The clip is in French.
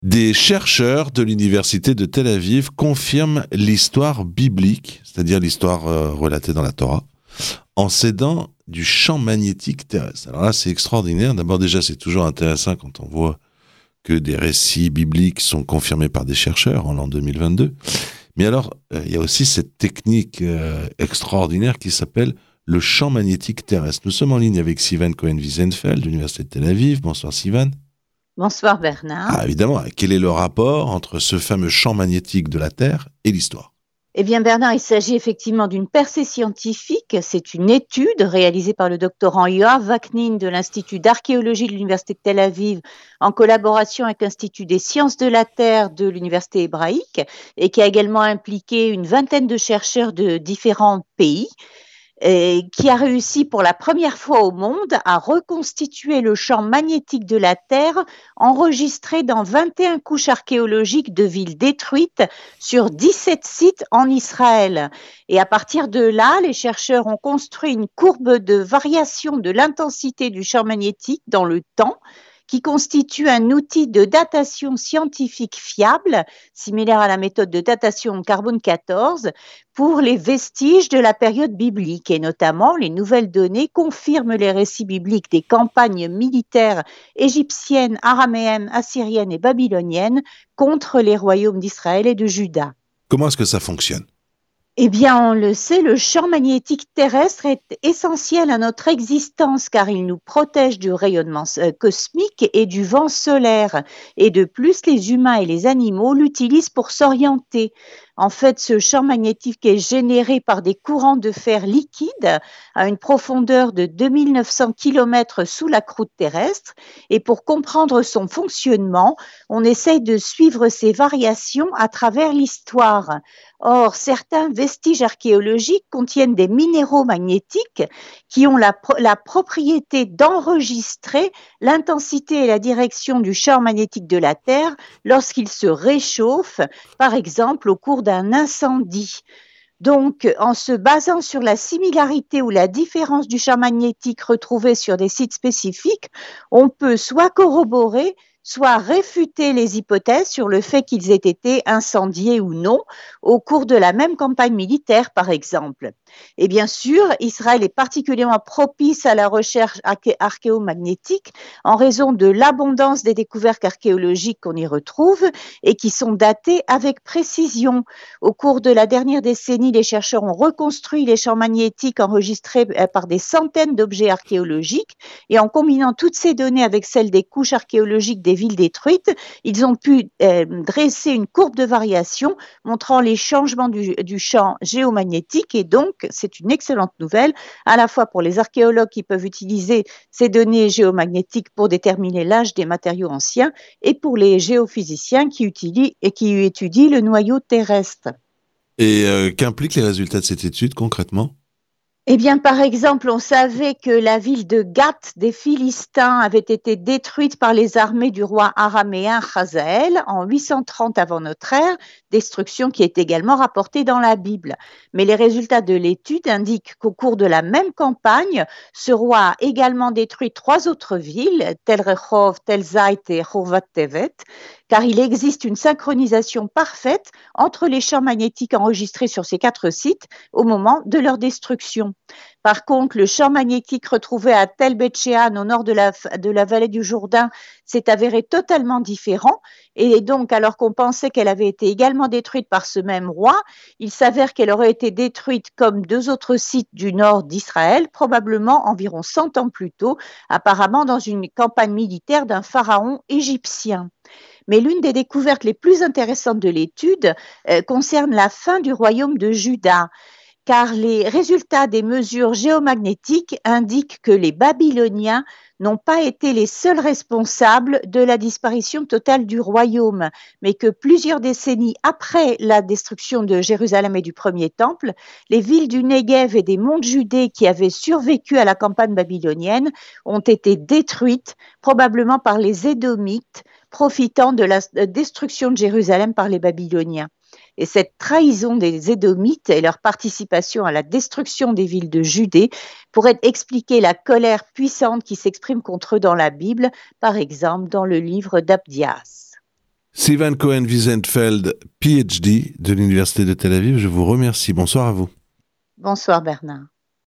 Des chercheurs de l'université de Tel Aviv confirment l'histoire biblique, c'est-à-dire l'histoire relatée dans la Torah, en s'aidant du champ magnétique terrestre. Alors là, c'est extraordinaire. D'abord, déjà, c'est toujours intéressant quand on voit que des récits bibliques sont confirmés par des chercheurs en l'an 2022. Mais alors, il y a aussi cette technique extraordinaire qui s'appelle le champ magnétique terrestre. Nous sommes en ligne avec Sivan Cohen-Wiesenfeld de l'université de Tel Aviv. Bonsoir Sivan. Bonsoir Bernard. Ah, évidemment, quel est le rapport entre ce fameux champ magnétique de la Terre et l'histoire? Eh bien Bernard, il s'agit effectivement d'une percée scientifique. C'est une étude réalisée par le doctorant Yoav Vaknin de l'Institut d'archéologie de l'Université de Tel Aviv en collaboration avec l'Institut des sciences de la Terre de l'Université hébraïque et qui a également impliqué une vingtaine de chercheurs de différents pays. Qui a réussi pour la première fois au monde à reconstituer le champ magnétique de la Terre enregistré dans 21 couches archéologiques de villes détruites sur 17 sites en Israël. Et à partir de là, les chercheurs ont construit une courbe de variation de l'intensité du champ magnétique dans le temps qui constitue un outil de datation scientifique fiable, similaire à la méthode de datation carbone 14, pour les vestiges de la période biblique. Et notamment, les nouvelles données confirment les récits bibliques des campagnes militaires égyptiennes, araméennes, assyriennes et babyloniennes contre les royaumes d'Israël et de Juda. Comment est-ce que ça fonctionne? Eh bien, on le sait, le champ magnétique terrestre est essentiel à notre existence car il nous protège du rayonnement cosmique et du vent solaire. Et de plus, les humains et les animaux l'utilisent pour s'orienter. En fait, ce champ magnétique est généré par des courants de fer liquides à une profondeur de 2900 km sous la croûte terrestre. Et pour comprendre son fonctionnement, on essaye de suivre ces variations à travers l'histoire. Or, certains vestiges archéologiques contiennent des minéraux magnétiques qui ont la propriété d'enregistrer l'intensité et la direction du champ magnétique de la Terre lorsqu'il se réchauffe, par exemple au cours d'un incendie. Donc, en se basant sur la similarité ou la différence du champ magnétique retrouvé sur des sites spécifiques, on peut soit corroborer, soit réfuter les hypothèses sur le fait qu'ils aient été incendiés ou non au cours de la même campagne militaire, par exemple. Et bien sûr, Israël est particulièrement propice à la recherche archéomagnétique en raison de l'abondance des découvertes archéologiques qu'on y retrouve et qui sont datées avec précision. Au cours de la dernière décennie, les chercheurs ont reconstruit les champs magnétiques enregistrés par des centaines d'objets archéologiques et en combinant toutes ces données avec celles des couches archéologiques des villes détruites, ils ont pu dresser une courbe de variation montrant les changements du champ géomagnétique et donc c'est une excellente nouvelle à la fois pour les archéologues qui peuvent utiliser ces données géomagnétiques pour déterminer l'âge des matériaux anciens et pour les géophysiciens qui étudient le noyau terrestre. Et qu'impliquent les résultats de cette étude concrètement? Eh bien, par exemple, on savait que la ville de Gath des Philistins avait été détruite par les armées du roi araméen Hazaël en 830 avant notre ère, destruction qui est également rapportée dans la Bible. Mais les résultats de l'étude indiquent qu'au cours de la même campagne, ce roi a également détruit 3 autres villes, Tel Rehov, Tel Zait et Horvat Tevet, car il existe une synchronisation parfaite entre les champs magnétiques enregistrés sur ces 4 sites au moment de leur destruction. Par contre, le champ magnétique retrouvé à Tel Bet-Shean, au nord de la vallée du Jourdain, s'est avéré totalement différent. Et donc, alors qu'on pensait qu'elle avait été également détruite par ce même roi, il s'avère qu'elle aurait été détruite comme 2 autres sites du nord d'Israël, probablement environ 100 ans plus tôt, apparemment dans une campagne militaire d'un pharaon égyptien. Mais l'une des découvertes les plus intéressantes de l'étude concerne la fin du royaume de Juda, car les résultats des mesures géomagnétiques indiquent que les Babyloniens n'ont pas été les seuls responsables de la disparition totale du royaume, mais que plusieurs décennies après la destruction de Jérusalem et du premier temple, les villes du Negev et des monts Judée qui avaient survécu à la campagne babylonienne ont été détruites, probablement par les Édomites, profitant de la destruction de Jérusalem par les Babyloniens. Et cette trahison des Édomites et leur participation à la destruction des villes de Judée pourrait expliquer la colère puissante qui s'exprime contre eux dans la Bible, par exemple dans le livre d'Abdias. Sivan Cohen-Wiesenfeld, PhD de l'Université de Tel Aviv, je vous remercie. Bonsoir à vous. Bonsoir Bernard.